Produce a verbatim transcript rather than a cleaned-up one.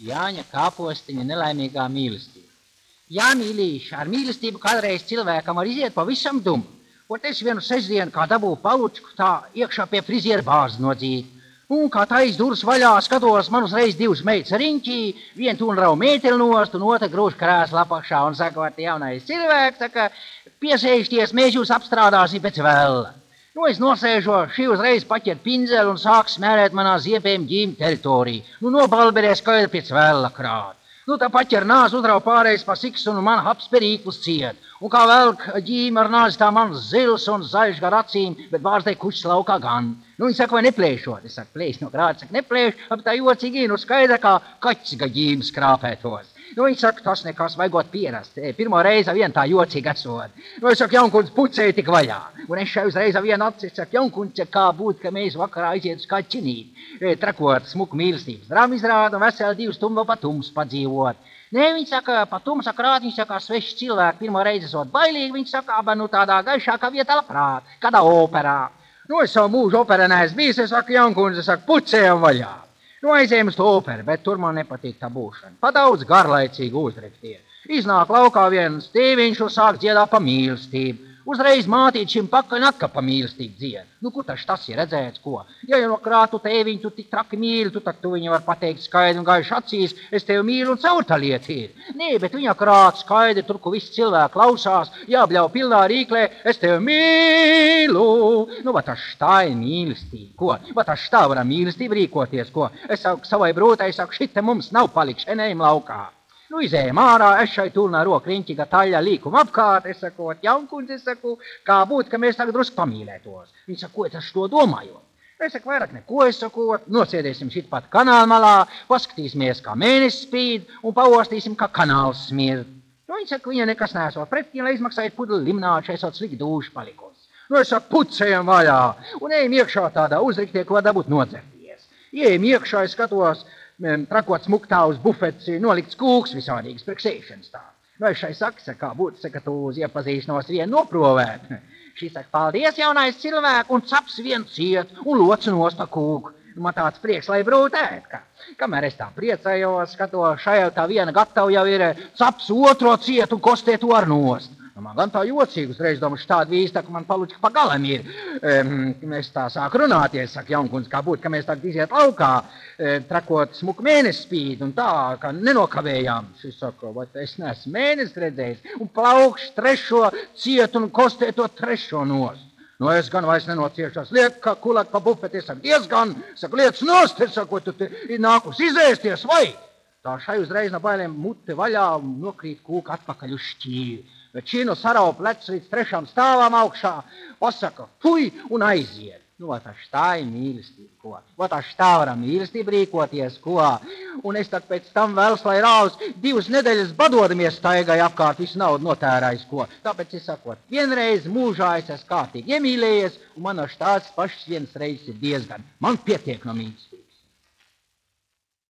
Jāņa Kāpostiņa nelaimīgā mīlestība. Jā, mīlīši, ar mīlestību kādreiz cilvēkam var iziet pavisam dumu. Ot es vienu sestdienu kā dabūju palučku tā iekšā pie friziera bāzi nodzīt. Un kā tais durvis vaļā skatos, man uzreiz divas meitas riņķī, viena tūnrau mēteli nost un otra grūž krēslu apakšā un saka, var te jaunais cilvēks, saka, piesēžties, mēs jūs apstrādāsim pēc vēla. Nu, es nosēžo, šī uzreiz paķer pinzeli un sāk smērēt manā ziepēm ģīm teritoriju. Nu, nobalberē skaidri pēc vēla krāt. Nu, tā paķer nāzi udrau pārējais pa siksu un man haps perīklis ciet. Un kā velk ģīm ar nāzi tā man zils un zaļš gar acīm, bet bārzdei kušs laukā gan. Nu, viņi saka, vai neplēšot? Es saku, plēš no krāta, saka, neplēš, ap tā jocīgi, nu skaidra kā kaķis ga ģīm skrāpētos. Nu, viņi saka, tas nekas, vajagot pierast. Pirmo reizi vien tā jocīgi esot. Nu, es saku, jaunkundze, pucēji tik vaļā. Un es šai uzreiz vienu acis, es saku, jaunkundze, kā būt, ka mēs vakarā aiziet uz kā ķinīt. Trakot smuku mīlestības drāmu izrādu un veseli divi stumbi pa tums padzīvot. Nē, viņi saka, pa tumsa krāt, viņi saka, sveši cilvēki pirmo reizi esot bailīgi, viņi saka, aba nu tādā gaišākā vietā labprāt, kādā operā. Nu, es savu mūžu operā neesmu bijis, es saku, jaunkundze, es saku, pucējam vaļā. Nu, aizējām uz to operu, bet tur man nepatīk tā būšana. Pa daudz garlaicīgi uzrektie. Iznāk laukā viens tēviņš un sāk dziedāt pa mīlestību. Uzreiz mātīt šim pakaļ atkal pa mīlestību dzied. Nu, kur taču tas ir redzēts, ko? Ja jau no krātu tēviņu tu tik traki mīli, tu tak tu viņu var pateikt skaidri un gaiši acīs, es tevi mīlu un caur tā lieta ir. Nē, bet viņa krātu skaidri, tur, kur visi cilvēki klausās, jābļauj pilnā rīklē, es tevi mīlu. Nu, va tas tā ir mīlestība, ko? Va tas tā varam mīlestība rīkoties, ko? Es saku savai brūtai, saku, šite mums nav paliks šenējum laukā. Nu, izējām ārā, es šai tūlnā roku riņķīga taļā līkumu apkārt, es saku, jaunkundze, es saku, kā būt, ka mēs tagad drusku pamīlētos. Viņi saka, ko es to domāju? Es saku, vairāk neko, es saku, nosēdēsim šit pat kanāla malā, paskatīsimies, kā mēnesis spīd, un paostīsim, kā kanāls smird. Nu, viņi saka, viņa nekas nesot pretī, lai izmaksājot pudli limnāču, esot slikti dūši palikos. Nu, es saku, pucējam vaļā, un ejam iekšā tādā uzriktie, ko dabūt nodzerties. Ejam iekšā, es skatos, trakot smuktā uz bufets, nolikts kūks visādīgas priekšēšanas tā. Nu, es šai saka, kā būtu, saka, tu uz iepazīšanos vienu noprovēt. Šī saka, paldies, jaunais cilvēku, un caps vien ciet, un loc nost pa kūku. Man tāds prieks, lai brūtēt, ka, kamēr es tā priecājos, skatos, šajā tā viena gatava jau ir caps otro ciet un kostē to ar nost. Nu, man gan tā jocīgi, uzreiz domāšu tādu vīstu, ka man palučka pa galam ir. Um, es tā sāku runāties, saka jaunkundze, kā būtu, ka mēs tagad iziet laukā, e, trakot smuku mēnesi spīd un tā, ka nenokavējām. Šis saka, vai es neesmu mēnesi redzējis, un plaukšu trešo ciet un kostē to trešo nost. Nu, es gan vairs nenociešos, liek, ka kulak pa bufeti, es saku, diezgan, saku, liec nost, es saku, tu te ir nākus izēsties, vai? Tā šai uzreiz no bailēm muti vaļā un nokrīt kūka atpakaļ uz šķīvi. Bet šī no saraupa lec līdz trešām stāvām augšā, pasaka, fuj, un aiziet. Nu, vai tā tā ir mīlestība, ko? Vai tā tā varam mīlestība rīkoties, ko? Un es tad pēc tam vēlas, lai rāvs divas nedēļas badodamies staigai apkārt, visu naudu notērājis, ko? Tāpēc es sakot, vienreiz mūžā es esmu kārtīgi iemīlējies, un man no tās pašas vienas reizes ir diezgan. Man pietiek no mīlestības.